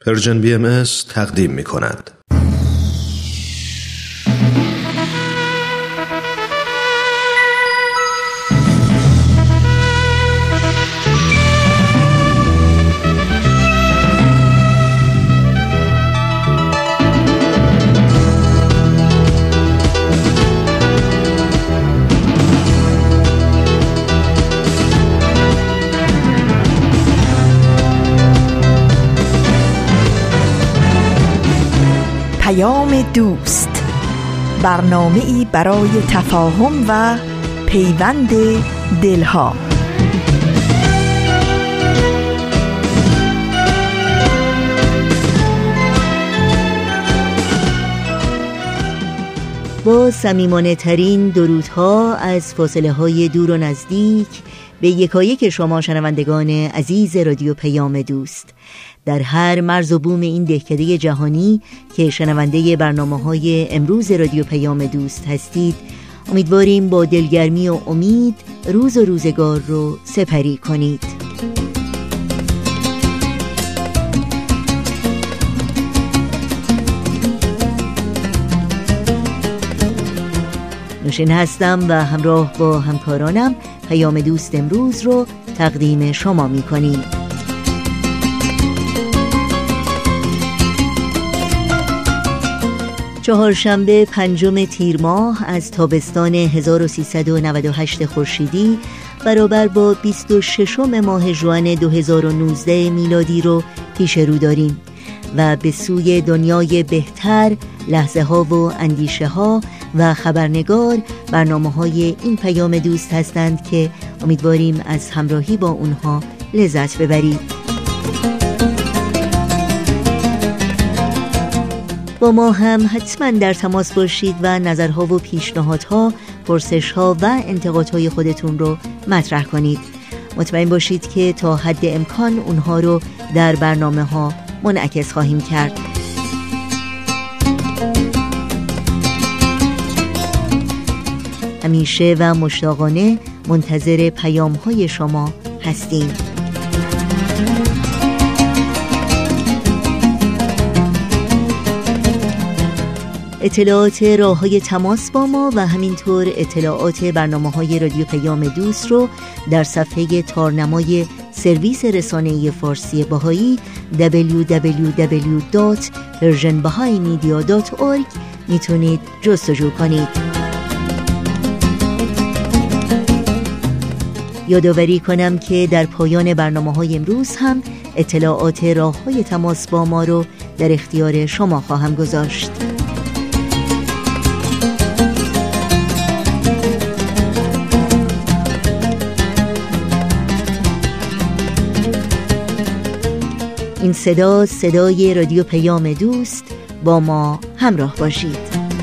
پرژن BMS تقدیم می‌کند. دوست، برنامه‌ای برای تفاهم و پیوند دلها. با صمیمانه ترین درودها از فاصله های دور و نزدیک به یکایک شما شنوندگان عزیز رادیو پیام دوست در هر مرز و بوم این دهکده جهانی که شنونده برنامه‌های امروز رادیو پیام دوست هستید، امیدواریم با دلگرمی و امید روز و روزگار رو سپری کنید. نوشین هستم و همراه با همکارانم پیام دوست امروز رو تقدیم شما می‌کنیم. چهارشنبه 5 تیر ماه از تابستان 1398 خورشیدی برابر با 26 ماه ژوئن 2019 میلادی رو پیش رو داریم و به سوی دنیای بهتر، لحظه ها و اندیشه ها و خبرنگار برنامه‌های این پیام دوست هستند که امیدواریم از همراهی با اونها لذت ببرید. با ما هم حتما در تماس باشید و نظرها و پیشنهادها، پرسشها و انتقادهای خودتون رو مطرح کنید. مطمئن باشید که تا حد امکان اونها رو در برنامه‌ها منعکس خواهیم کرد. همیشه و مشتاقانه منتظر پیام‌های شما هستیم. اطلاعات راه‌های تماس با ما و همینطور اطلاعات برنامه‌های رادیو پیام دوست رو در صفحه تارنمای سرویس رسانه‌ای فارسی بهایی www.persianbahaimedia.org میتونید جستجو کنید. یادآوری کنم که در پایان برنامه‌های امروز هم اطلاعات راه‌های تماس با ما رو در اختیار شما خواهم گذاشت. این صدا صدای رادیو پیام دوست، با ما همراه باشید.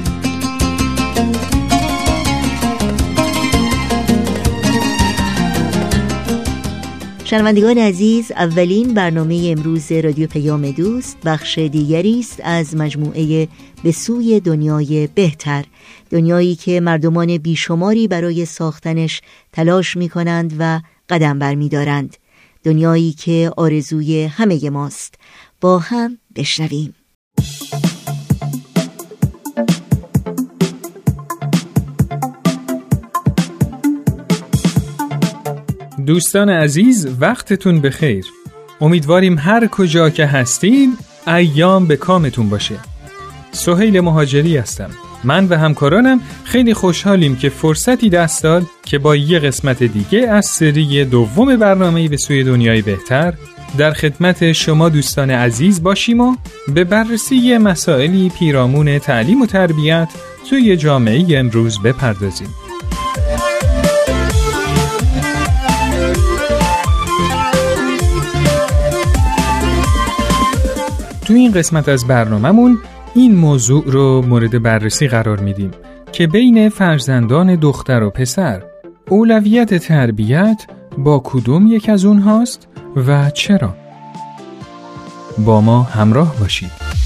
شنوندگان عزیز، اولین برنامه امروز رادیو پیام دوست بخش دیگری است از مجموعه به سوی دنیای بهتر، دنیایی که مردمان بیشماری برای ساختنش تلاش می کنند و قدم برمی دارند، دنیایی که آرزوی همه ماست. با هم بشنویم. دوستان عزیز، وقتتون بخیر. امیدواریم هر کجا که هستین ایام به کامتون باشه. سهیل مهاجری هستم. من و همکارانم خیلی خوشحالیم که فرصتی دست داد که با یه قسمت دیگه از سری دوم برنامه به سوی دنیای بهتر در خدمت شما دوستان عزیز باشیم و به بررسی مسائلی پیرامون تعلیم و تربیت توی جامعه امروز بپردازیم. تو این قسمت از برنامه‌مون این موضوع رو مورد بررسی قرار میدیم که بین فرزندان دختر و پسر اولویت تربیت با کدوم یک از اونهاست و چرا؟ با ما همراه باشید.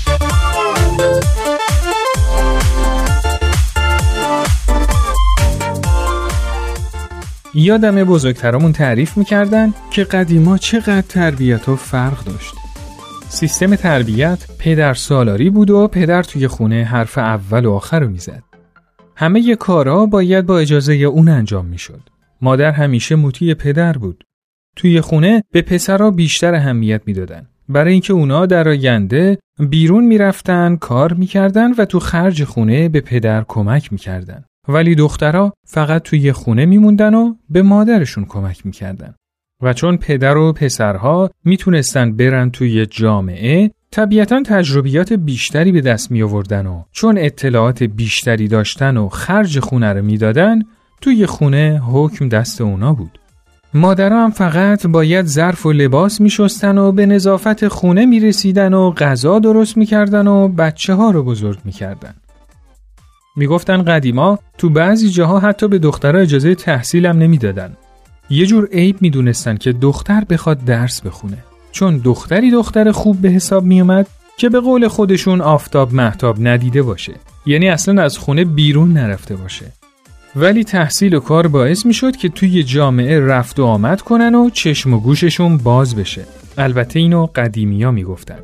یادم بزرگترامون تعریف میکردن که قدیما چقدر تربیت ها فرق داشت. سیستم تربیت پدر سالاری بود و پدر توی خونه حرف اول و آخر رو میزد. همه ی کارها باید با اجازه اون انجام میشد. مادر همیشه مطیع پدر بود. توی خونه به پسرها بیشتر اهمیت میدادن. برای اینکه اونا در آینده بیرون میرفتن، کار میکردن و تو خرج خونه به پدر کمک میکردن. ولی دخترها فقط توی خونه میموندن و به مادرشون کمک میکردن. و چون پدر و پسرها میتونستن برن توی جامعه، طبیعتاً تجربیات بیشتری به دست می آوردن و چون اطلاعات بیشتری داشتن و خرج خونه رو میدادن، توی خونه حکم دست اونا بود. مادرها هم فقط باید ظرف و لباس می شستن و به نظافت خونه می رسیدن و غذا درست می کردن و بچه ها رو بزرگ می کردن. می گفتن قدیما تو بعضی جاها حتی به دخترها اجازه تحصیل هم نمی دادن. یه جور عیب می دونستن که دختر بخواد درس بخونه. چون دختر خوب به حساب می اومد که به قول خودشون آفتاب مهتاب ندیده باشه. یعنی اصلا از خونه بیرون نرفته باشه. ولی تحصیل و کار باعث می شد که توی جامعه رفت و آمد کنن و چشم و گوششون باز بشه. البته اینو قدیمیا می گفتن.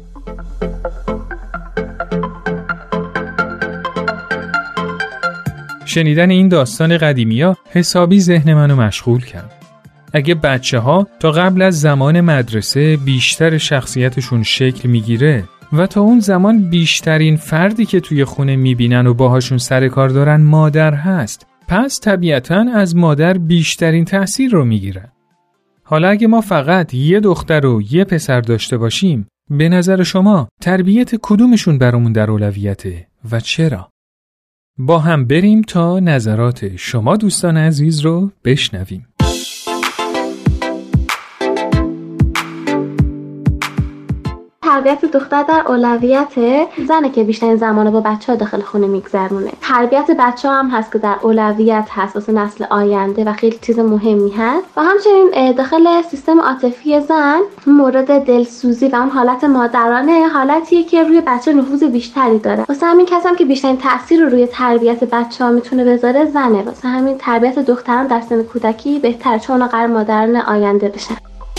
شنیدن این داستان قدیمیا حسابی ذهن منو مشغول کرد. اگه بچه‌ها تا قبل از زمان مدرسه بیشتر شخصیتشون شکل میگیره و تا اون زمان بیشترین فردی که توی خونه میبینن و باهاشون سر کار دارن مادر هست، پس طبیعتاً از مادر بیشترین تأثیر رو میگیرن. حالا اگه ما فقط یه دختر و یه پسر داشته باشیم، به نظر شما تربیت کدومشون برامون در اولویته و چرا؟ با هم بریم تا نظرات شما دوستان عزیز رو بشنویم. تربیت دختر در اولویت زنه که بیشترین زمانه با بچه‌ها داخل خونه میگذرونه. تربیت بچه‌ها هم هست که در اولویت هست واسه نسل آینده و خیلی چیز مهمی هست. و همچنین داخل سیستم عاطفی زن مورد دلسوزی و اون حالت مادرانه حالتیه که روی بچه نفوذ بیشتری داره. واسه همین کسی هم که بیشترین تاثیر رو روی تربیت بچه‌ها میتونه بذاره زنه. واسه همین تربیت دختران در سن کودکی بهتره چون اونا قرار مادران آینده بشن.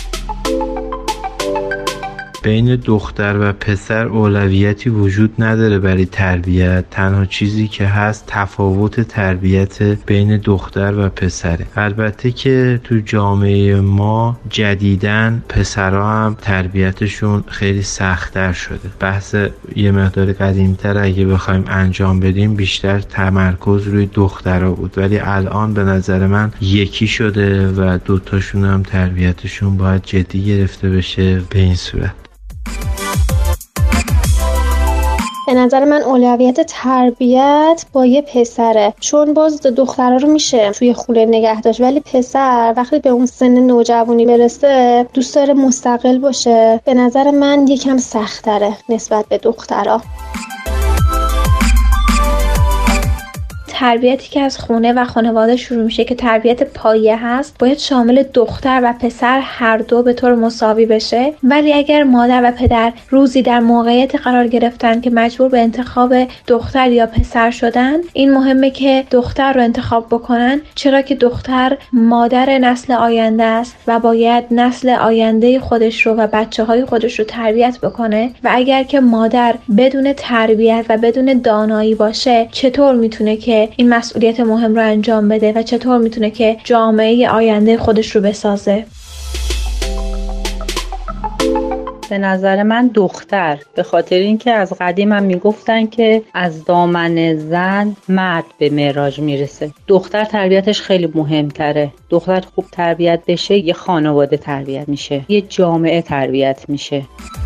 بین دختر و پسر اولویتی وجود نداره برای تربیت. تنها چیزی که هست تفاوت تربیت بین دختر و پسره. البته که تو جامعه ما جدیداً پسرها هم تربیتشون خیلی سخت‌تر شده. بحث یه مقدار قدیمی‌تر اگه بخوایم انجام بدیم بیشتر تمرکز روی دخترها بود، ولی الان به نظر من یکی شده و دوتاشون هم تربیتشون باید جدی گرفته بشه به این صورت. به نظر من اولویت تربیت با یه پسره، چون باز دخترها رو میشه توی خونه نگه داشت، ولی پسر وقتی به اون سن نوجوانی برسه دوست داره مستقل باشه. به نظر من یکم سخت‌تره نسبت به دخترها. تربیتی که از خونه و خانواده شروع میشه که تربیت پایه هست باید شامل دختر و پسر هر دو به طور مساوی بشه. ولی اگر مادر و پدر روزی در موقعیت قرار گرفتن که مجبور به انتخاب دختر یا پسر شدن، این مهمه که دختر رو انتخاب بکنن، چرا که دختر مادر نسل آینده است و باید نسل آینده خودش رو و بچه‌های خودش رو تربیت بکنه. و اگر که مادر بدون تربیت و بدون دانایی باشه، چطور میتونه که این مسئولیت مهم رو انجام بده و چطور میتونه که جامعه آینده خودش رو بسازه؟ به نظر من دختر، به خاطر اینکه از قدیم هم میگفتن که از دامن زن مرد به معراج میرسه. دختر تربیتش خیلی مهمتره. دختر خوب تربیت بشه یه خانواده تربیت میشه، یه جامعه تربیت میشه.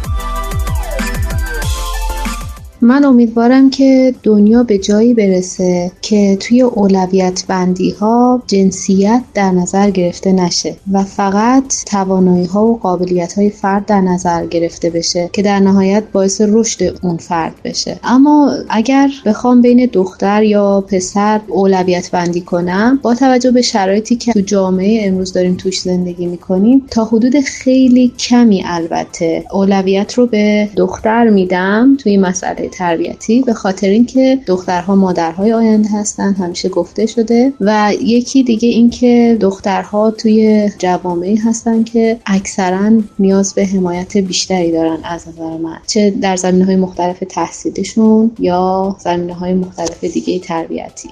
من امیدوارم که دنیا به جایی برسه که توی اولویت بندی ها جنسیت در نظر گرفته نشه و فقط توانایی ها و قابلیت های فرد در نظر گرفته بشه که در نهایت باعث رشد اون فرد بشه. اما اگر بخوام بین دختر یا پسر اولویت بندی کنم، با توجه به شرایطی که تو جامعه امروز داریم توش زندگی میکنیم، تا حدود خیلی کمی البته اولویت رو به دختر میدم توی مسئله دخترهای تربیتی، به خاطر اینکه دخترها مادرهای آینده هستن، همیشه گفته شده. و یکی دیگه این که دخترها توی جوامعی هستن که اکثرا نیاز به حمایت بیشتری دارن از نظر من، چه در زمینه‌های مختلف تحصیلیشون یا زمینه‌های مختلف دیگه تربیتی.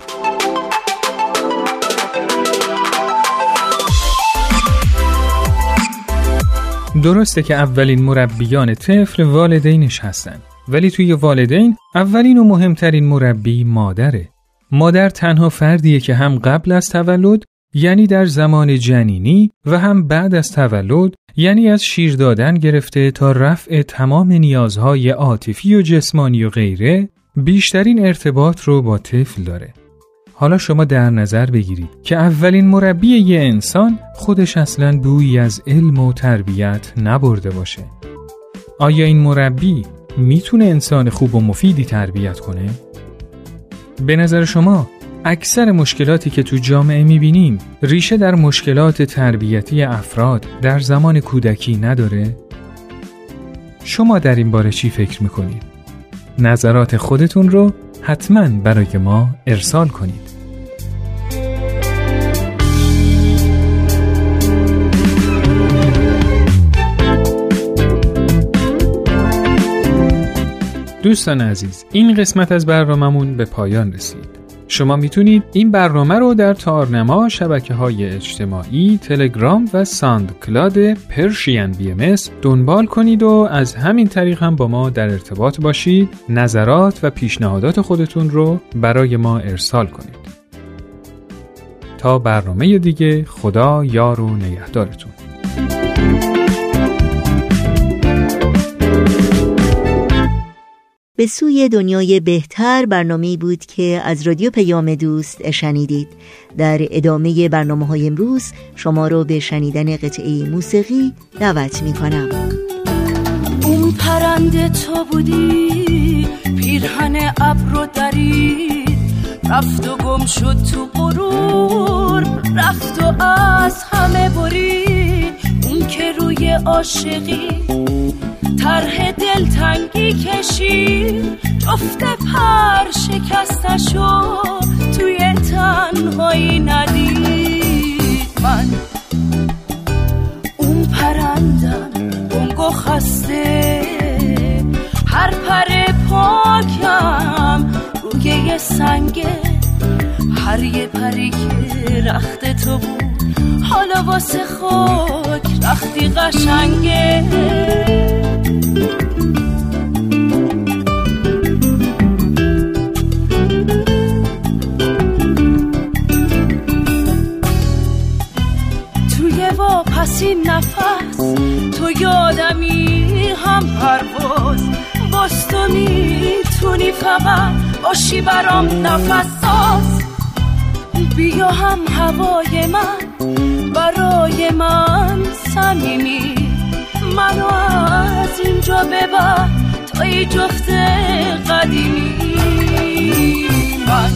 درسته که اولین مربیان طفل والدینش هستن، ولی توی والدین اولین و مهمترین مربی مادره. مادر تنها فردیه که هم قبل از تولد، یعنی در زمان جنینی، و هم بعد از تولد، یعنی از شیر دادن گرفته تا رفع تمام نیازهای عاطفی و جسمانی و غیره، بیشترین ارتباط رو با طفل داره. حالا شما در نظر بگیرید که اولین مربی یه انسان خودش اصلاً بویی از علم و تربیت نبرده باشه. آیا این مربی میتونه انسان خوب و مفیدی تربیت کنه؟ به نظر شما اکثر مشکلاتی که تو جامعه میبینیم ریشه در مشکلات تربیتی افراد در زمان کودکی نداره؟ شما در این باره چی فکر میکنید؟ نظرات خودتون رو حتما برای ما ارسال کنید. دوستان عزیز، این قسمت از برناممون به پایان رسید. شما میتونید این برنامه رو در تارنما، شبکه‌های اجتماعی، تلگرام و ساند کلاد پرشین BMS دنبال کنید و از همین طریق هم با ما در ارتباط باشید. نظرات و پیشنهادات خودتون رو برای ما ارسال کنید. تا برنامه دیگه، خدا یار و نگهدارتون. به سوی دنیای بهتر برنامه‌ای بود که از رادیو پیام دوست شنیدید. در ادامه برنامه‌های امروز شما رو به شنیدن قطعه موسیقی دعوت می‌کنم. اون پرنده تو بودی، پیرهن ابر رو درید، رفت و گم شد تو غرور، رفت و از همه برید. اون که روی عاشقی طرح دلتنگی کشید، جفت پر شکستشو توی تنهایی ندید. من اون پرندم گنگ و خسته، هر پر پاکم روی یه سنگه، هر یه پری که رخت تو بود حالا واسه خاک رختی قشنگه. پس این نفس تو یادمی هم پرواز، باز تو میتونی فقط باشی برام نفس ساز. بیا هم هوای من برای من صمیمی، منو از اینجا ببر تا ای جفت قدیمی. من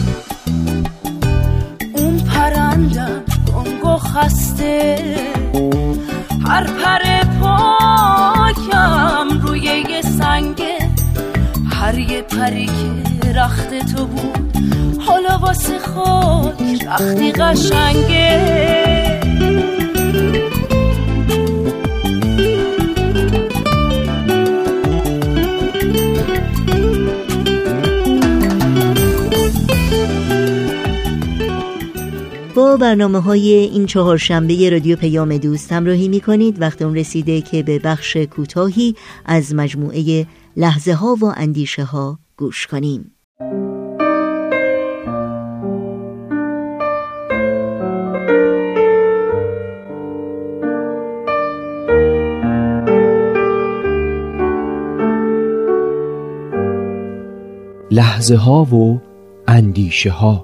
اون پرندم گنگ و خسته، هر پر پاکم روی یه سنگه، هر یه پری که رخت تو بود حالا واسه خاک رختی قشنگه. با برنامه‌های این چهارشنبه رادیو پیام دوست همراهی می‌کنید. وقت اون رسیده که به بخش کوتاهی از مجموعه لحظه ها و اندیشه ها گوش کنیم. لحظه ها و اندیشه ها.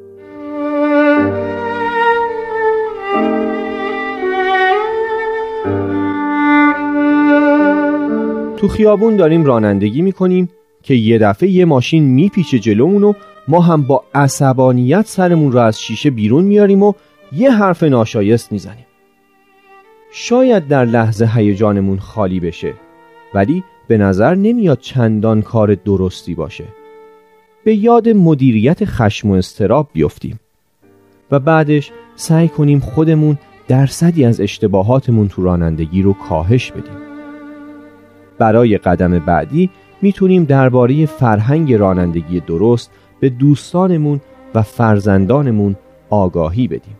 تو خیابون داریم رانندگی میکنیم که یه دفعه یه ماشین میپیچه جلومون و ما هم با عصبانیت سرمون رو از شیشه بیرون میاریم و یه حرف ناشایست میزنیم. شاید در لحظه هیجانمون خالی بشه، ولی به نظر نمیاد چندان کار درستی باشه. به یاد مدیریت خشم و اضطراب بیفتیم و بعدش سعی کنیم خودمون درصدی از اشتباهاتمون تو رانندگی رو کاهش بدیم. برای قدم بعدی میتونیم درباره فرهنگ رانندگی درست به دوستانمون و فرزندانمون آگاهی بدیم.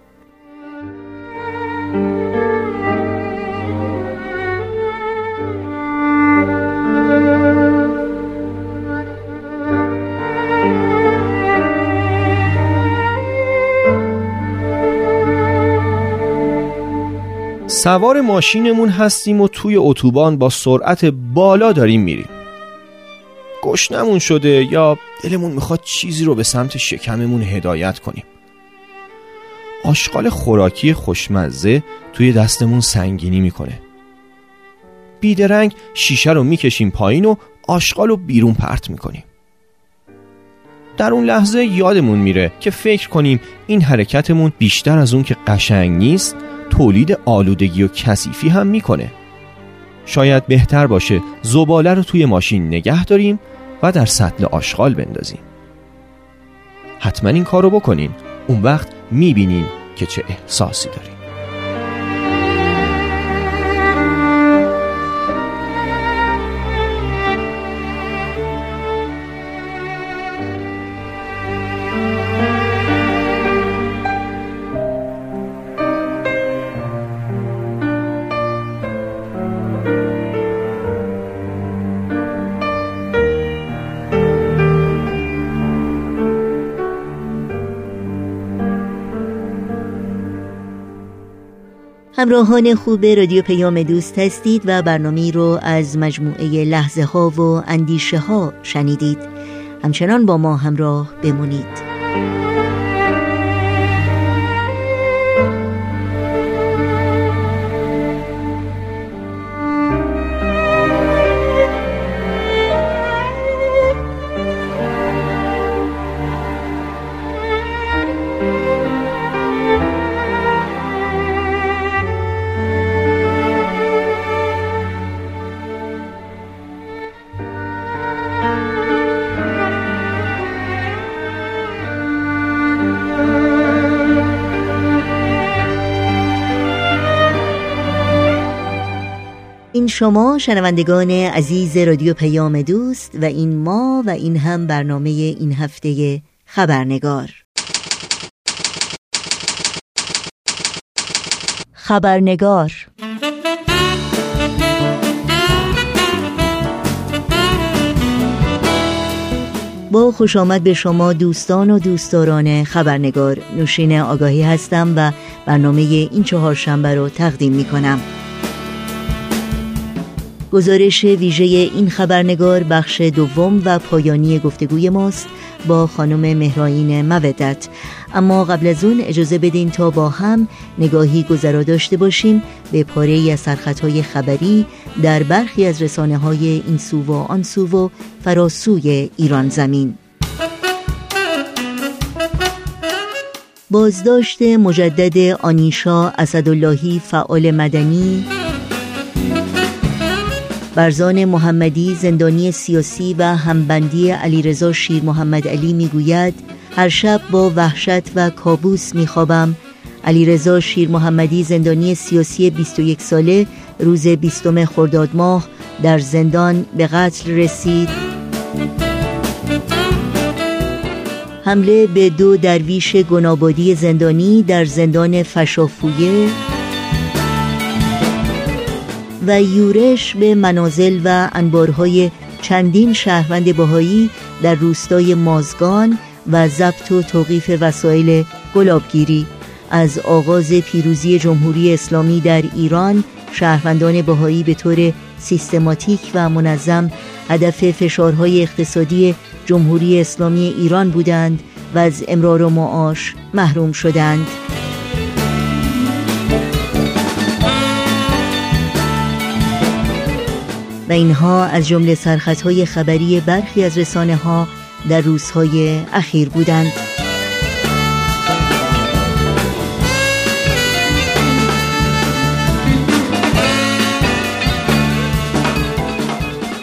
سوار ماشینمون هستیم و توی اتوبان با سرعت بالا داریم میریم. گشنمون شده یا دلمون میخواد چیزی رو به سمت شکممون هدایت کنیم. آشغال خوراکی خوشمزه توی دستمون سنگینی میکنه. بیدرنگ شیشه رو میکشیم پایین و آشغال رو بیرون پرت میکنیم. در اون لحظه یادمون میره که فکر کنیم این حرکتمون بیشتر از اون که قشنگ نیست تولید آلودگی و کثیفی هم میکنه. شاید بهتر باشه زباله رو توی ماشین نگه داریم و در سطل آشغال بندازیم. حتما این کارو بکنین. اون وقت میبینین که چه احساسی داریم. همراهان خوب رادیو پیام دوست هستید و برنامه رو از مجموعه لحظه ها و اندیشه ها شنیدید. همچنان با ما همراه بمونید. این شما شنوندگان عزیز رادیو پیام دوست و این ما و این هم برنامه این هفته خبرنگار. خبرنگار با خوش آمد به شما دوستان و دوستداران خبرنگار. نوشین آگاهی هستم و برنامه این چهارشنبه رو تقدیم می کنم. گزارش ویژه این خبرنگار بخش دوم و پایانی گفتگوی ماست با خانم مهرائین مودت. اما قبل از اون اجازه بدین تا با هم نگاهی گذرا داشته باشیم به پاره‌ای از سرخطهای خبری در برخی از رسانه‌های این سو و آن سو و فراسوی ایران زمین. بازداشت مجدد آنیشا اسداللهی فعال مدنی، برزان محمدی زندانی سیاسی و همبندی علیرضا شیر محمد علی میگوید هر شب با وحشت و کابوس میخوابم. علیرضا شیر محمدی زندانی سیاسی 21 ساله روز 20 خرداد ماه در زندان به قتل رسید. حمله به 2 درویش گنابادی زندانی در زندان فشافویه و یورش به منازل و انبارهای چندین شهروند بهایی در روستای مازگان و ضبط و توقیف وسایل گلابگیری. از آغاز پیروزی جمهوری اسلامی در ایران، شهروندان بهایی به طور سیستماتیک و منظم هدف فشارهای اقتصادی جمهوری اسلامی ایران بودند و از امرار و معاش محروم شدند. و اینها از جمله سرخطهای خبری برخی از رسانه‌ها در روزهای اخیر بودند.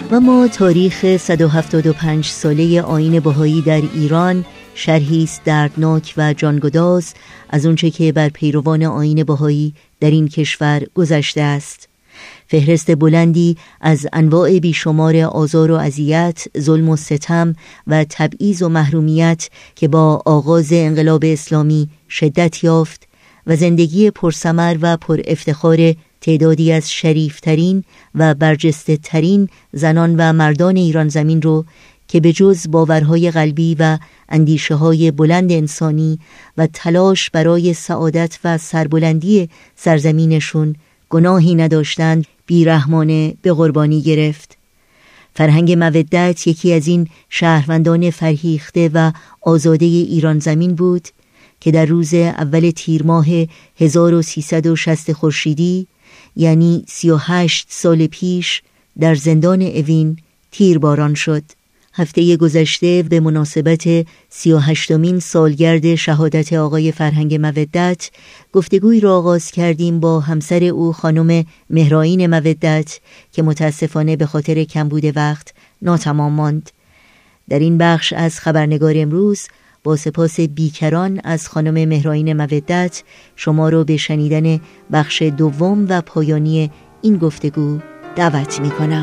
و ما تاریخ 175 ساله آیین بهایی در ایران شرحی است دردناک و جانگداز از اونچه که بر پیروان آیین بهایی در این کشور گذشته است. فهرست بلندی از انواع بیشمار آزار و اذیت، ظلم و ستم و تبعیض و محرومیت که با آغاز انقلاب اسلامی شدت یافت و زندگی پرثمر و پر افتخار تعدادی از شریفترین و برجسته ترین زنان و مردان ایران زمین رو که به جز باورهای قلبی و اندیشه های بلند انسانی و تلاش برای سعادت و سربلندی سرزمینشون گناهی نداشتند بیرحمانه به قربانی گرفت. فرهنگ مودت یکی از این شهروندان فرهیخته و آزاده ایران زمین بود که در روز اول تیر ماه 1360 خورشیدی یعنی 38 سال پیش در زندان اوین تیرباران شد. هفته گذشته به مناسبت 38مین سالگرد شهادت آقای فرهنگ مودت گفتگوی را آغاز کردیم با همسر او خانم مهرائین مودت که متاسفانه به خاطر کمبود وقت ناتمام ماند. در این بخش از خبرنگار امروز با سپاس بیکران از خانم مهرائین مودت شما را به شنیدن بخش دوم و پایانی این گفتگو دعوت می کنم.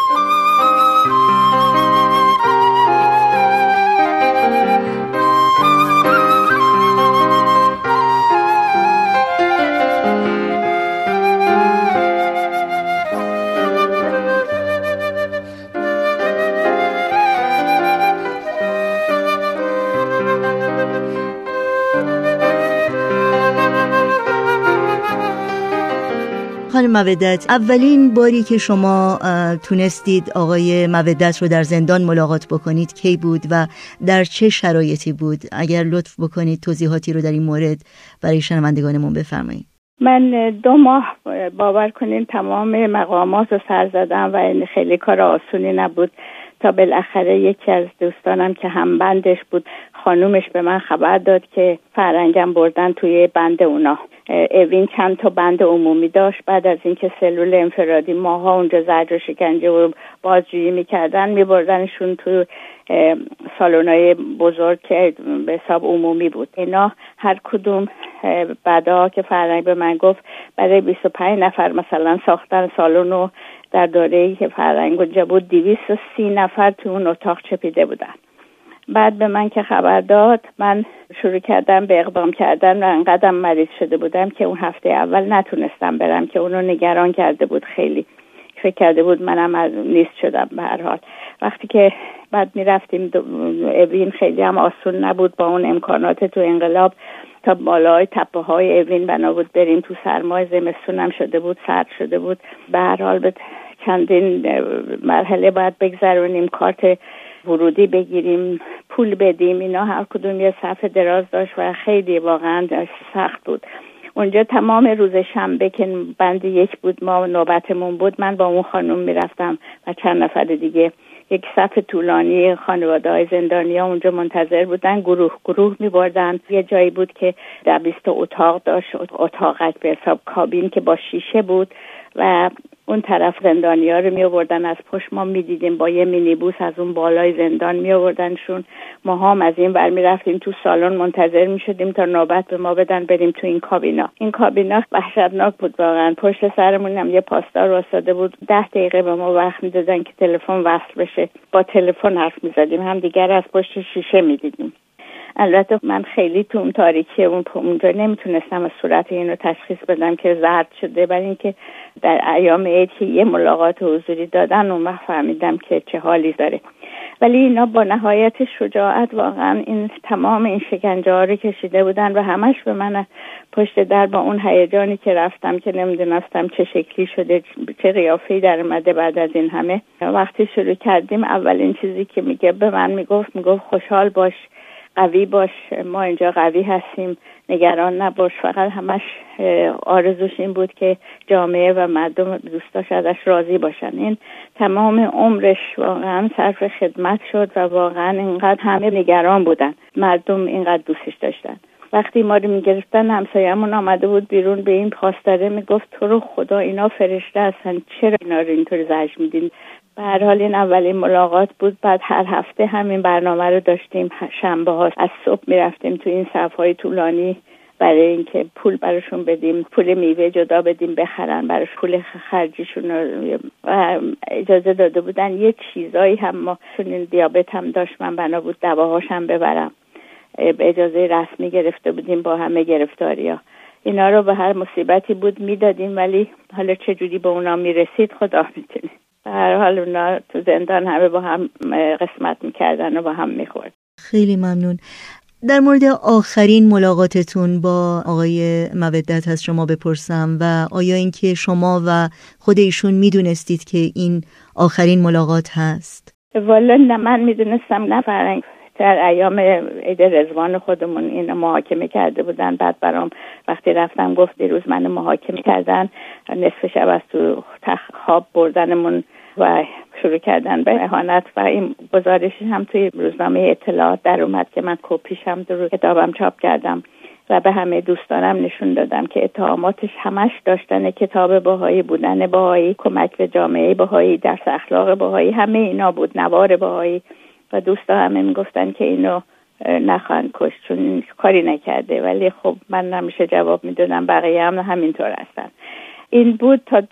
خانم مودت، اولین باری که شما تونستید آقای مودت رو در زندان ملاقات بکنید کی بود و در چه شرایطی بود؟ اگر لطف بکنید توضیحاتی رو در این مورد برای شنوندگانمون بفرمایید. من 2 ماه باور کنین تمام مقامات رو سر زدم و این خیلی کار آسونی نبود تا بالاخره یکی از دوستانم که هم بندش بود خانومش به من خبر داد که فرنگم بردن توی بند اونا. اوین چند تا بند عمومی داشت. بعد از اینکه سلول انفرادی ماها اونجا زجر و شکنجه و بازجویی میکردن میبردنشون تو سالن‌های بزرگ که به حساب عمومی بود. اینا هر کدوم بعدا که فرنگ به من گفت برای 25 نفر مثلا ساختن سالن و در دوره‌ای که فرنگ اونجا بود 230 نفر تو اون اتاق چپیده بودن. بعد به من که خبر داد من شروع کردم به اقدام کردن و انقدرم مریض شده بودم که اون هفته اول نتونستم برم که اونو نگران کرده بود. خیلی فکر کرده بود منم نیست شدم. به هر حال وقتی که بعد میرفتیم اوین خیلی هم آسون نبود با اون امکانات تو انقلاب تا بالای تپه های اوین بنا بود بریم تو سرمای زمستونم شده بود سرد شده بود. به هر حال به چندین مرحله باید بگذرونیم کارت ورودی بگیریم پول بدیم. اینا هر کدوم یه صف دراز داشت و خیلی واقعا سخت بود. اونجا تمام روز شنبه که بند 1 بود ما نوبتمون بود من با اون خانم میرفتم و چند نفر دیگه یک صف طولانی خانواده‌های زندانی‌ها اونجا منتظر بودن. گروه می‌بردن. یه جایی بود که 20 اتاق داشت. اتاقک به حساب کابین که با شیشه بود و اون طرف زندانی‌ها رو می‌آوردن از پشت ما می‌دیدیم با یه مینیبوس از اون بالای زندان می‌آوردنشون. ما هم از این ور می‌رفتیم تو سالن منتظر می‌شدیم تا نوبت به ما بدن بریم تو این کابینا. این کابینا وحشتناک بود واقعا. پشت سرمون هم یه پاسدار واسطه بود. 10 دقیقه به ما وقت می‌دادن که تلفن وصل بشه. با تلفن حرف می‌زدیم هم دیگر از پشت شیشه می‌دیدیم. البته من خیلی تو اون تاریکی اونجا نمیتونستم از صورت اینو تشخیص بدم که زرد شده، برای اینکه در ایام عید که یه ملاقات حضوری دادن اون وقت فهمیدم که چه حالی داره. ولی اینا با نهایت شجاعت واقعا این تمام این شکنجه ها رو کشیده بودن و همش به من پشت در با اون هیجانی که رفتم که نمیدونستم چه شکلی شده چه قیافه‌ای در اومده بعد از این همه. وقتی شروع کردیم اولین چیزی که میگه به من میگفت خوشحال باش، قوی باش، ما اینجا قوی هستیم، نگران نباش. فقط همش آرزوش این بود که جامعه و مردم دوستاش ازش راضی باشن. این تمام عمرش واقعا صرف خدمت شد و واقعا اینقدر همه نگران بودن، مردم اینقدر دوستش داشتن. وقتی ما رو میگرفتن همسایه‌مون آمده بود بیرون به این پاسداره میگفت تو رو خدا اینا فرشته هستن، چرا اینا رو اینطور زجر میدین؟ به هر حال این اولین ملاقات بود. بعد هر هفته همین برنامه رو داشتیم، شنبه ها از صبح میرفتیم تو این صف‌های طولانی برای اینکه پول براشون بدیم، پول میوه جدا بدیم بخرن براش، پول خرجیشون رو اجازه داده بودن. یه چیزایی هم ما چون دیابت هم داشت، من بنا بود دواهاش هم ببرم، به اجازه رسمی گرفته بودیم با همه گرفتاریا. اینا رو به هر مصیبتی بود میدادیم، ولی حالا چجوری به اونا میرسید خدا میتونه. به هر حال اونا تو زندان همه با هم قسمت میکردن و با هم میخورد. خیلی ممنون. در مورد آخرین ملاقاتتون با آقای مودت از شما بپرسم و آیا اینکه شما و خود ایشون میدونستید که این آخرین ملاقات هست؟ والا نه، من میدونستم نه. فرنگ در ایام عید رضوان خودمون این محاکمه کرده بودن. بعد برام وقتی رفتم گفت دیروز من محاکمه کردن، نصف شب از تو خواب بردنمون و شروع کردن به اهانت و این گزارشی هم توی روزنامه اطلاعات در اومد که من کپیش هم در کتابم چاپ کردم و به همه دوستانم نشون دادم که اتهاماتش همش داشتن کتاب بهایی، بودن بهایی، کمک به جامعه بهایی، درس اخلاق بهایی، همه اینا بود، نوار بهایی. و دوستا همه میگفتن که اینو نخواهند کشت چون کاری نکرده، ولی خب من همیشه جواب میدادم بقیه هم همینطور هستن. این بود تا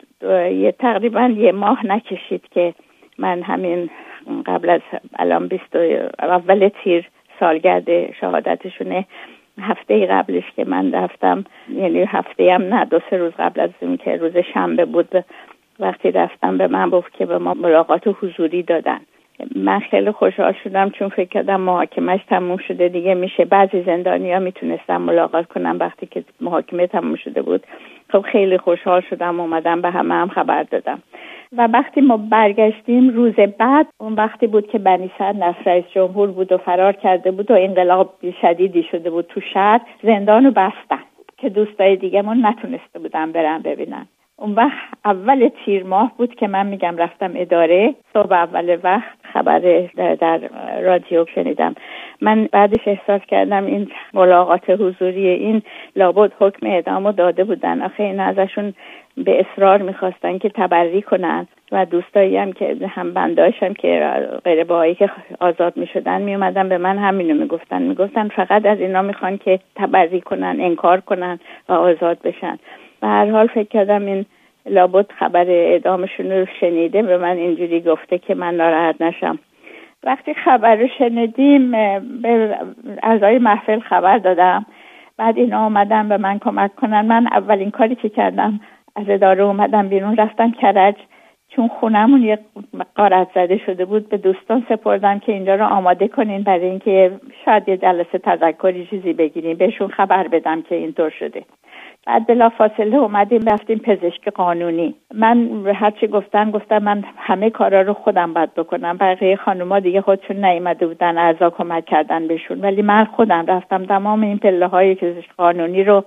تقریبا یه ماه نکشید که من همین قبل از الان 20 اول تیر سالگرد شهادتشونه، هفته قبلش که من رفتم، یعنی هفته هم نه 2-3 روز قبل از این که روز شنبه بود، وقتی رفتم به من گفت که به ما ملاقات حضوری دادن. من خیلی خوشحال شدم چون فکر کردم محاکمهش تموم شده دیگه میشه. بعضی زندانی‌ها میتونستن ملاقات کنن وقتی که محاکمه تموم شده بود. خب خیلی خوشحال شدم، اومدم به همه هم خبر دادم. و وقتی ما برگشتیم روز بعد، اون وقتی بود که بنی صدر رئیس جمهور بود و فرار کرده بود و انقلاب شدیدی شده بود تو شهر، زندانو بستن که دوستای دیگه‌مون نتونسته بودن برن ببینن. اون وقت اول تیر ماه بود که من میگم رفتم اداره، صبح اول وقت خبر در رادیو شنیدم. من بعدش احساس کردم این ملاقات حضوری این لابد حکم اعدامو داده بودن. آخه این ازشون به اصرار میخواستن که تبری کنن و دوستایی هم که هم بنداشم که غیر بهایی که آزاد میشدن میومدن به من همینو میگفتن فقط از اینا میخوان که تبری کنن، انکار کنن و آزاد بشن. به هر حال فکر کردم این لابد خبر اعدامشون رو شنیده، به من اینجوری گفته که من ناراحت نشم. وقتی خبر رو شنیدیم به اعضای محفل خبر دادم، بعد اینا اومدن به من کمک کنن. من اولین کاری که کردم از اداره اومدم بیرون، رفتم کرج، چون خونمون یه غارت زده شده بود، به دوستان سپردم که اینجا رو آماده کنین برای اینکه شاید یه جلسه تذکری چیزی بگیریم، بهشون خبر بدم که اینطور شده. بعد بلا فاصله اومدیم رفتیم پزشک قانونی. من هرچی گفتم من همه کارا رو خودم باید بکنم. بقیه خانوما دیگه خودشون نیامده بودن، اعضا کمک کردن بهشون، ولی من خودم رفتم تمام این پله‌های پزشک قانونی رو،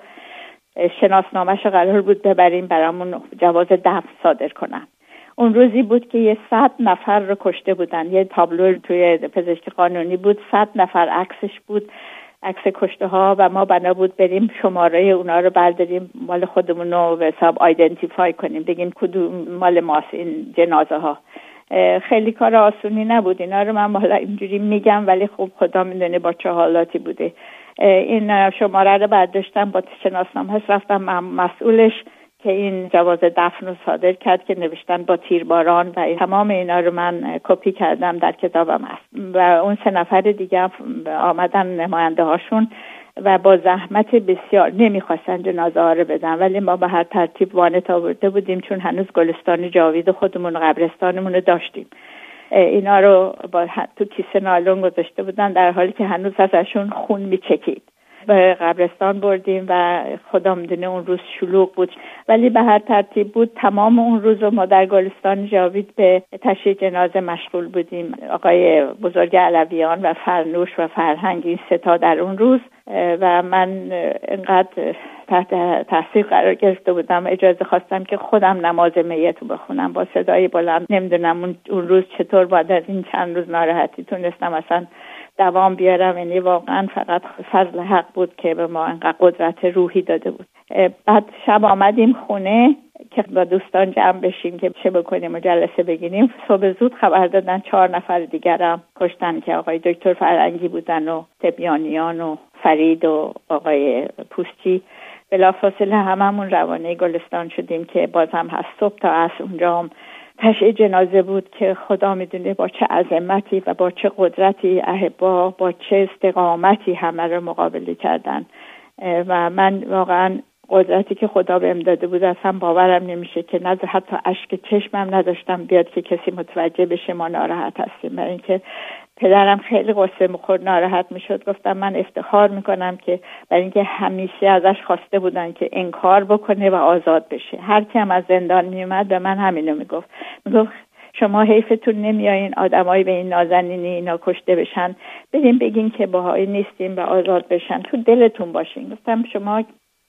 شناسنامه‌شو قرار بود ببریم برامون جواز دفن صادر کنن. اون روزی بود که 100 نفر رو کشته بودن. یه تابلو توی پزشک قانونی بود، 100 نفر عکسش بود، عکس کشته ها، و ما بنا بود بریم شماره اونا رو برداریم، مال خودمون رو به حساب آیدنتیفای کنیم، بگیم کدوم مال ماست این جنازه ها. خیلی کار آسونی نبود. اینا رو من حالا اینجوری میگم ولی خب خدا میدونه با چه حالاتی بوده. این شماره رو برداشتم، با شناسنامه‌اش رفتم مسئولش که این جواز دفن رو صادر کرد که نوشتن با تیرباران، و تمام اینا رو من کپی کردم در کتابم هست. و اون 3 نفر دیگه آمدن نماینده هاشون و با زحمت بسیار نمیخواستن جنازه ها رو بدن، ولی ما به هر ترتیب وانت آورده بودیم چون هنوز گلستان جاوید خودمون قبرستانمون رو داشتیم. اینا رو با تو کیسه نایلون گذاشته بودن در حالی که هنوز ازشون خون میچکید. به قبرستان بردیم و خدا میدونه اون روز شلوغ بود، ولی به هر ترتیب بود. تمام اون روز ما در گلستان جاوید به تشییع جنازه مشغول بودیم. آقای بزرگ علویان و فرنوش و فرهنگ، این 3 تا در اون روز، و من اینقدر تحت تاثیر قرار گرفته بودم، اجازه خواستم که خودم نماز میت رو بخونم با صدای بلند. نمیدونم اون روز چطور بعد از این چند روز ناراحتی تونستم اصلا دوام بیارم. یعنی واقعا فقط فضل حق بود که به ما انقدر قدرت روحی داده بود. بعد شب آمدیم خونه که با دوستان جمع بشیم که چه بکنیم و جلسه بگیریم. صبح زود خبر دادن 4 نفر دیگرم کشتن که آقای دکتر فرهنگی بودن و تبیانیان و فرید و آقای پوستی. بلافاصله هممون روانه گلستان شدیم که باز هم هست. صبح تا عصر اونجا هم تشییع جنازه بود که خدا میدونه با چه عظمتی و با چه قدرتی احبا با چه استقامتی همه رو مقابله کردن. و من واقعا قدرتی که خدا بهم داده بود اصلا باورم نمیشه که نه حتی اشک چشمم نداشتم بیاد که کسی متوجه بشه ما ناراحت هستیم. برای اینکه پدرم خیلی قصه می‌خورد، ناراحت میشد. گفتم من افتخار میکنم که برای اینکه همیشه ازش خواسته بودن که انکار بکنه و آزاد بشه. هر کی هم از زندان میومد به من همینو میگفت شما حیفتون نمیایین آدمایی به این نازنینی اینا کشته بشن، بریم بگین که بهایی نیستیم و آزاد بشن، تو دلتون باشین. گفتم شما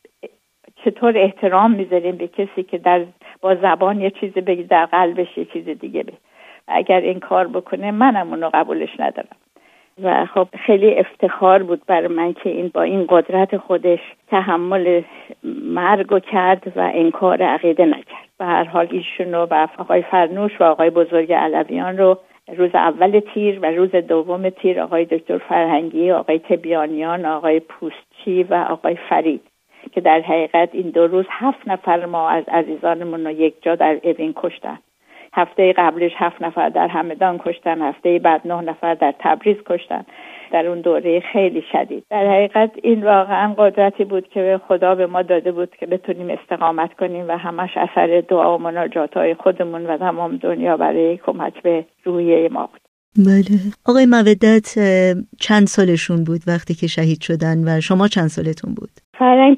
چطور احترام میذارین به کسی که با زبان یه چیزی بگی در قلبش یه چیز دیگه بگه. اگر این کار بکنه منم اونو قبولش ندارم. و خب خیلی افتخار بود برای من که این با این قدرت خودش تحمل مرگو کرد و انکار عقیده نکرد. به هر حال ایشونو و آقای فرنوش و آقای بزرگ علویان رو روز اول تیر و روز دوم تیر آقای دکتر فرهنگی، آقای تبیانیان، آقای پوستچی و آقای فرید که در حقیقت این 2 روز 7 نفر ما از عزیزانمون رو یک جا در اوین کشتن. هفته قبلش 7 نفر در همدان کشتن، هفته بعد 9 نفر در تبریز کشتن در اون دوره خیلی شدید. در حقیقت این واقعا قدرتی بود که خدا به ما داده بود که بتونیم استقامت کنیم و همش اثر دعا و مناجات‌های خودمون و تمام دنیا برای کمک به روحیه ما بود. بله. آقای مودت چند سالشون بود وقتی که شهید شدن و شما چند سالتون بود؟ فرنگ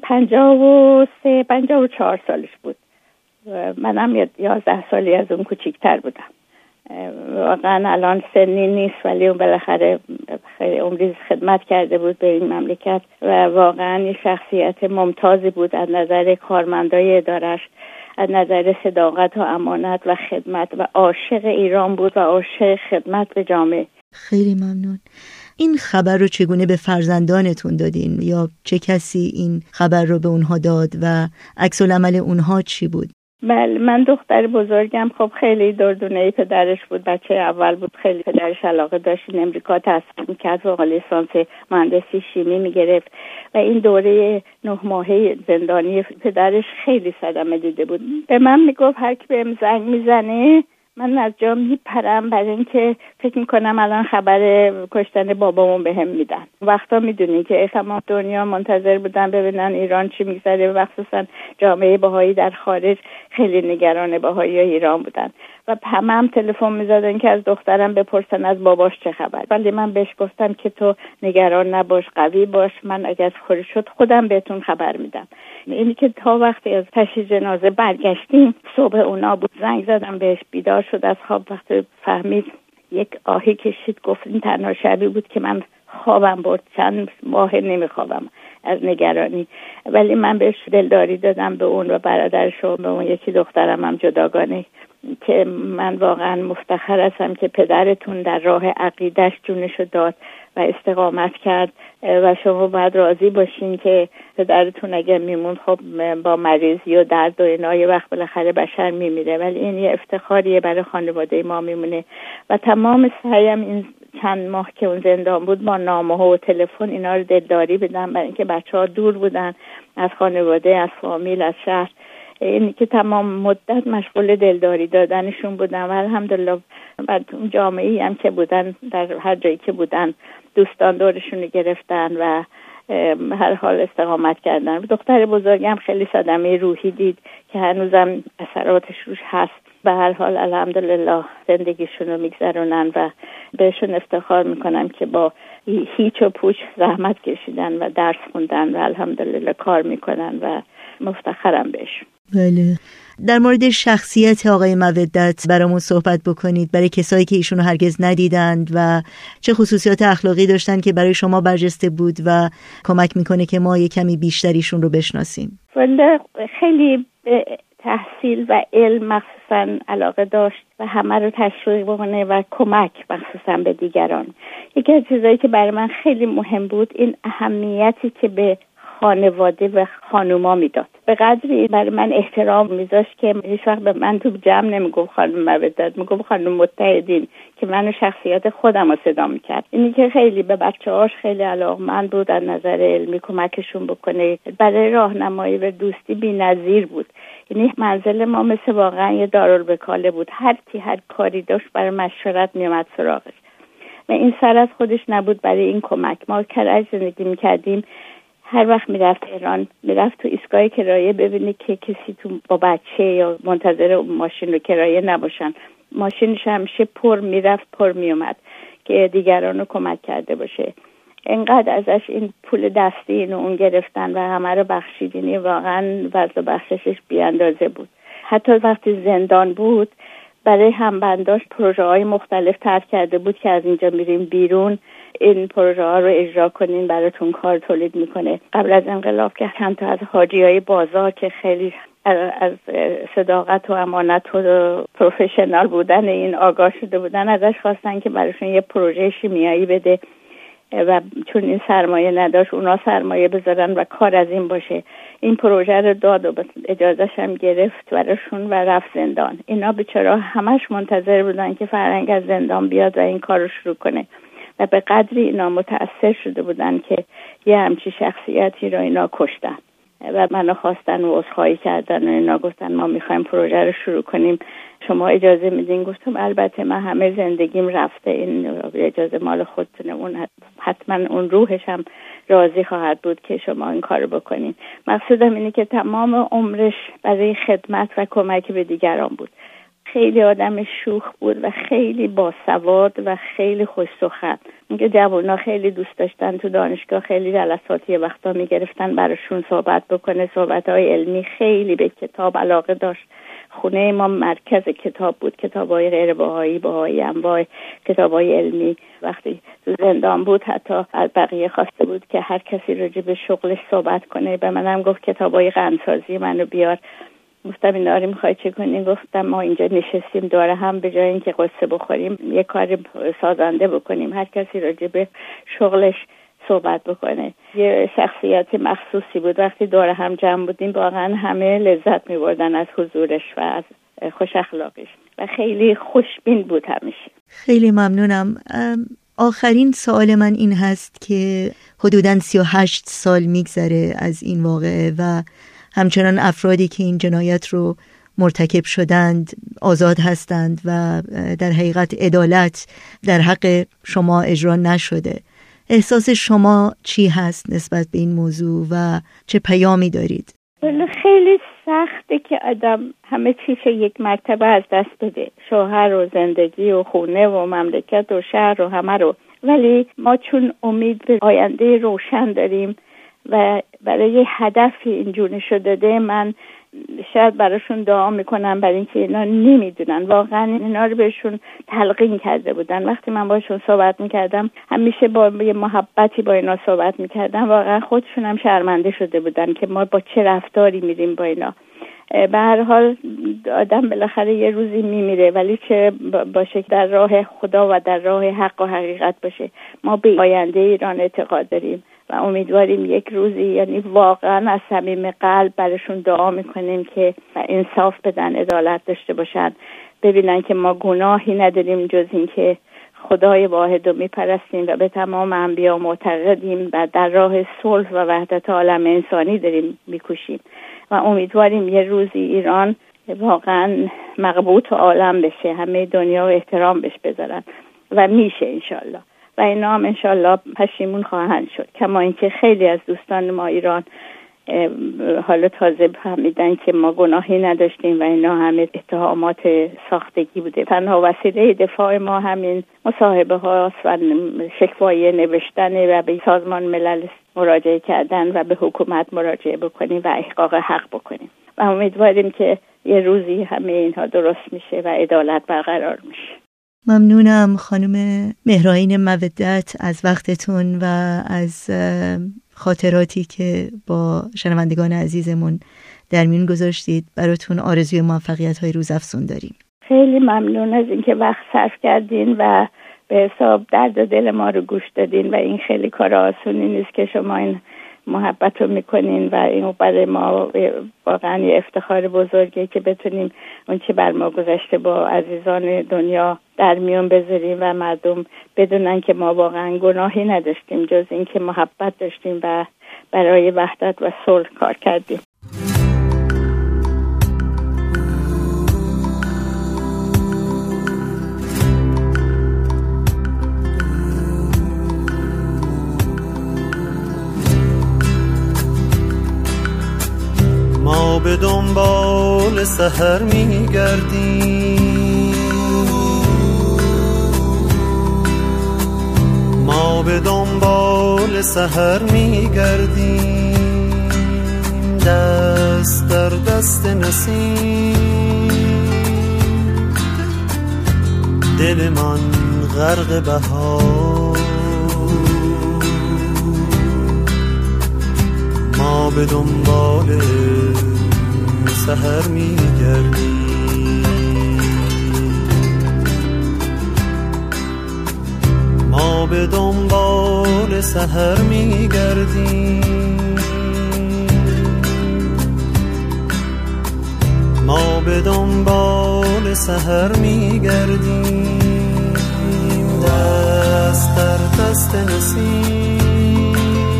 54 سالش بود. منم 11 سالی از اون کوچیک‌تر بودم. واقعا الان سنی نیست ولی اون بالاخره خیلی عمری خدمت کرده بود به این مملکت و واقعا یه شخصیت ممتازی بود از نظر کارمندای ادارش، از نظر صداقت و امانت و خدمت و عاشق ایران بود و عاشق خدمت به جامعه. خیلی ممنون. این خبر رو چگونه به فرزندانتون دادین یا چه کسی این خبر رو به اونها داد و عکس العمل اونها چی بود؟ بله، من دختر بزرگم خب خیلی دردونه پدرش بود، بچه اول بود، خیلی پدرش علاقه داشت این امریکا تحصیل میکرد، فوق لیسانس مهندسی شیمی میگرفت و این دوره 9 ماهه زندانی پدرش خیلی صدمه دیده بود. به من میگفت هر کی بهم زنگ میزنه من از جا میپرم برای اینکه فکر میکنم الان خبر کشتن بابامون بهم میدن. وقتا میدونی که تمام دنیا منتظر بودن ببینن ایران چی میگذره و مخصوصا جامعه بهایی در خارج خیلی نگران بهایی ایران بودن و هم تلفن میزدن که از دخترم بپرسن از باباش چه خبر. ولی من بهش گفتم که تو نگران نباش، قوی باش، من اگر خوری شد خودم بهتون خبر میدم. اینی که تا وقتی از تشییع جنازه برگشتیم صبح اونا بود، زنگ زدم بهش، بیدار شد از خواب. وقتی فهمید یک آهی کشید، گفت این تنها شبی بود که من خوابم برد، چند ماه نمیخوابم از نگرانی. ولی من بهش دلداری دادم به اون و برادرش و به اون یکی دخترم هم جداگانه که من واقعا مفتخر هستم که پدرتون در راه عقیدش جونشو داد و استقامت کرد و شما باید راضی باشین که پدرتون اگر میمون خب با مریضی و درد و اینا یه وقت بالاخره بشر میمیره، ولی این یه افتخاریه برای خانواده ما میمونه. و تمام سعیم این چند ماه که اون زندان بود با نامه و تلفن اینا رو دلداری بدم، برای اینکه بچه‌ها دور بودن از خانواده، از فامیل، از شهر. اینی که تمام مدت مشغول دلداری دادنشون بودن و الحمدلله بعد اون جامعه‌ای هم که بودن در هر جایی که بودن دوستان دورشون گرفتن و هر حال استقامت کردن. دختر بزرگم خیلی صدمه روحی دید که هنوزم اثراتش روش هست. به هر حال الحمدلله زندگیشون رو میگذرونن و بهشون افتخار میکنم که با هیچ و پوچ زحمت کشیدن و درس خوندن و الحمدلله کار میکنن و مفتخرم بهشون. بله. در مورد شخصیت آقای مودت برامون صحبت بکنید، برای کسایی که ایشونو هرگز ندیدند و چه خصوصیات اخلاقی داشتن که برای شما برجسته بود و کمک میکنه که ما یه کمی بیشتر ایشون رو بشناسیم. ولی خیلی تحصیل و علم مخصوصا علاقه داشت و همه رو تشویق بکنه و کمک مخصوصا به دیگران. یکی از چیزایی که برای من خیلی مهم بود این اهمیتی که به خانواده و خانوما میداد. به قدری برای من احترام میذاشت که هیچ وقت به من تو جمع نمیگفت خانم مودت، میگفت خانم متحدین که منو شخصیت خودم رو صدا میکرد. اینی که خیلی به بچه‌هاش خیلی علاقمند بود، از نظر علمی کمکشون بکنه، برای راهنمایی و دوستی بی‌نظیر بود. یعنی منزل ما مثل واقعا یه دارالوکاله بود، هر کی هر کاری داشت برای مشورت میومد سراغش و این سر از خودش نبود برای این کمک. ما کرج زندگی میکردیم، هر وقت میرفت ایران میرفت تو ایستگاه کرایه ببینی که کسی تو با بچه یا منتظر ماشین رو کرایه نباشن، ماشینش همیشه پر میرفت پر میومد که دیگران رو کمک کرده باشه. اینقدر ازش این پول دستی اینو اون گرفتن و همه رو بخشیدینی، واقعا وضع بخششش بی اندازه بود. حتی وقتی زندان بود برای همبنداش پروژه های مختلف طرح کرده بود که از اینجا میریم بیرون این پروژه ها رو اجرا کنین، براتون کار تولید میکنه. قبل از انقلاب که چند تا از حاجی های بازار که خیلی از صداقت و امانت و پروفشنال بودن این آگاه شده بودن، ازش خواستن که براشون یه پروژه شیمیایی بده و چون این سرمایه نداشت اونا سرمایه بذارن و کار از این باشه. این پروژه رو داد و اجازهش هم گرفت براشون و رفت زندان. اینا بیچاره همش منتظر بودن که فرهنگ از زندان بیاد و این کار رو شروع کنه و به قدری اینا متأثر شده بودن که یه همچی شخصیتی رو اینا کشتن و منو خواستن و عذرخواهی کردن و اینا گفتن ما میخوایم پروژه رو شروع کنیم، شما اجازه میدین؟ گفتم البته من همه زندگیم رفته، این اجازه مال خودتونه، اون حتما اون روحش هم راضی خواهد بود که شما این کارو بکنین. مقصودم اینه که تمام عمرش برای خدمت و کمک به دیگران بود. خیلی آدم شوخ بود و خیلی باسواد و خیلی خوش سخن. میگه جوونا خیلی دوست داشتن تو دانشگاه خیلی جلسات یه وقتا میگرفتن براشون صحبت بکنه، صحبت‌های علمی، خیلی به کتاب علاقه داشت. خونه ما مرکز کتاب بود، کتاب‌های غیر بهایی، بهایی انواع، کتاب‌های علمی. وقتی تو زندان بود حتی از بقیه خواسته بود که هر کسی راجع به شغلش صحبت کنه. به منم گفت کتاب‌های قندسازی منو بیار. گفتم اینا رو میخوای چه کنیم؟ گفتم ما اینجا نشستیم دور هم، به جای اینکه قصه بخوریم یه کار سازنده بکنیم، هر کسی راجع به شغلش صحبت بکنه. یه شخصیت مخصوصی بود، وقتی دور هم جمع بودیم واقعا همه لذت میبردن از حضورش و از خوش اخلاقش و خیلی خوشبین بود همیشه. خیلی ممنونم. آخرین سوال من این هست که حدوداً 38 سال میگذره از این واقعه و همچنان افرادی که این جنایت رو مرتکب شدند آزاد هستند و در حقیقت عدالت در حق شما اجرا نشده. احساس شما چی هست نسبت به این موضوع و چه پیامی دارید؟ خیلی سخته که آدم همه چیز یک مرتبه از دست بده، شوهر و زندگی و خونه و مملکت و شهر و همه رو، ولی ما چون امید به آینده روشن داریم و برای هدفی اینجور نشون داده، من شاید براشون دعا میکنم برای اینکه اینا نمیدونن، واقعا اینا رو بهشون تلقین کرده بودن. وقتی من باشون صحبت میکردم همیشه با یه محبتی با اینا صحبت میکردم، واقعا خودشون هم شرمنده شده بودن که ما با چه رفتاری میریم با اینا. به هر حال آدم بالاخره یه روزی میمیره، ولی چه باشه در راه خدا و در راه حق و حقیقت باشه. ما به آینده ایران اعتقاد داریم و امیدواریم یک روزی، یعنی واقعا از صمیم قلب براشون دعا میکنیم که انصاف بدن، عدالت داشته باشن، ببینن که ما گناهی نداریم جز این که خدای واحد رو میپرستیم و به تمام انبیا معتقدیم و در راه صلح و وحدت عالم انسانی داریم میکوشیم و امیدواریم یه روزی ایران واقعا مقبوط عالم بشه، همه دنیا احترام بهش بذارن و میشه انشالله و اینا هم انشالله پشیمون خواهند شد. کما اینکه خیلی از دوستان ما ایران حالا تازه فهمیدن که ما گناهی نداشتیم و اینا همه اتهامات ساختگی بوده. تنها وسیله دفاع ما همین مصاحبه هاست و شکوای نوشتن و به سازمان ملل مراجعه کردن و به حکومت مراجعه بکنیم و احقاق حق بکنیم و امیدواریم که یه روزی همه اینها درست میشه و عدالت برقرار میشه. ممنونم خانم مهرائین مودت از وقتتون و از خاطراتی که با شنوندگان عزیزمون در میون گذاشتید. براتون آرزوی موفقیت های روزافزون داریم. خیلی ممنون از اینکه وقت صرف کردین و به حساب درد دل ما رو گوش دادین و این خیلی کار آسونی نیست که شما این محبت رو میکنین و این برای ما واقعا یه افتخار بزرگه که بتونیم اون چه بر ما گذشته با عزیزان دنیا در میون بذاریم و مردم بدونن که ما واقعا گناهی نداشتیم جز این که محبت داشتیم و برای وحدت و صلح کار کردیم. ما به دنبال سحر میگردیم، ما به دنبال سحر میگردیم، دست در دست نسیم، دل من غرق بهار. ما به دنبال سحر میگردیم، ما به دنبال سحر میگردیم، ما به دنبال سحر میگردیم، دست در دست نسیم،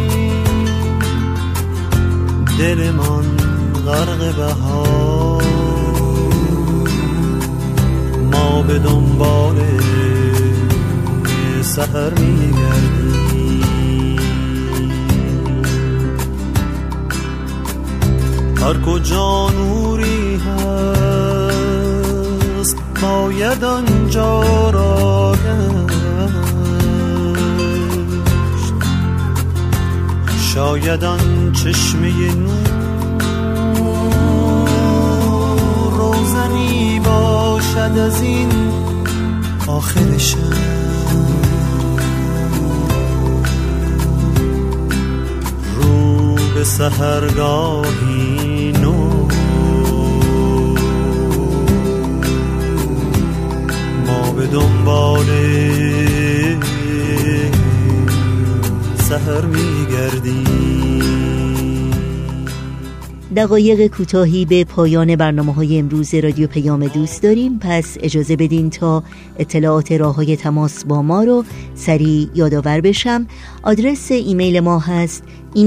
دل من غرق بهار. ما به دنبال سحر میگردیم، هر کجا نوری هست باید آنجا را گشت، شاید آن چشمه نور روزنی باشد از این آخر شب. رو به سحرگاهی نو، ما به دنبال سحر میگردیم. دقایق کوتاهی به پایان برنامه‌های امروز رادیو پیام دوست داریم، پس اجازه بدین تا اطلاعات راه‌های تماس با ما رو سریع یادآور بشم. آدرس ایمیل ما هست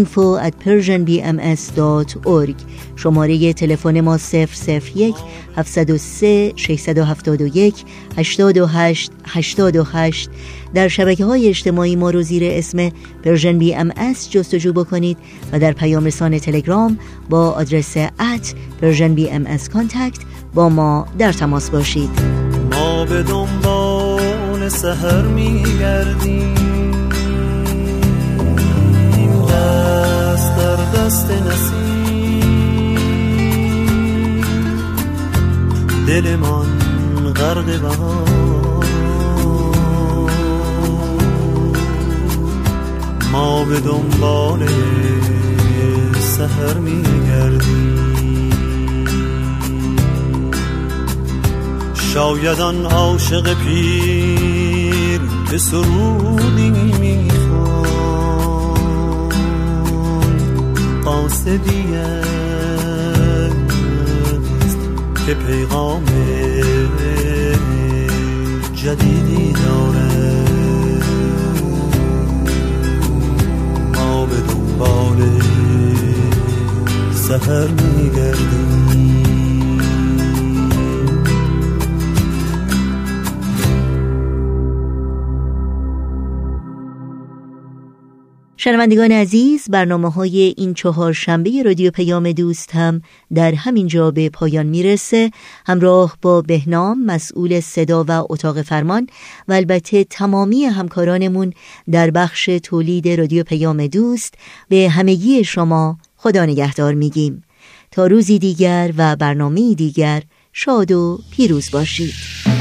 info@persianbms.org. شماره تلفن ما 001 703 671 88 88. در شبکه‌های اجتماعی ما رو زیر اسم پرژن BMS جستجو بکنید و در پیام رسان تلگرام با آدرس @persianbms contact با ما در تماس باشید. ما به دنبال سحر میگردیم، دست در دست نسیم، دل من غرق بهار. ما به دنبال سحر میگردیم، شاید آن عاشق پیر که سرودی میخوان قاصدی است که پیغام جدیدی داره. ما به دنبال سحر میگردیم. شنوندگان عزیز، برنامه‌های این چهارشنبه رادیو پیام دوست هم در همین جا به پایان میرسه. همراه با بهنام مسئول صدا و اتاق فرمان و البته تمامی همکارانمون در بخش تولید رادیو پیام دوست به همگی شما خدا نگهدار میگیم. تا روزی دیگر و برنامه‌ای دیگر شاد و پیروز باشید.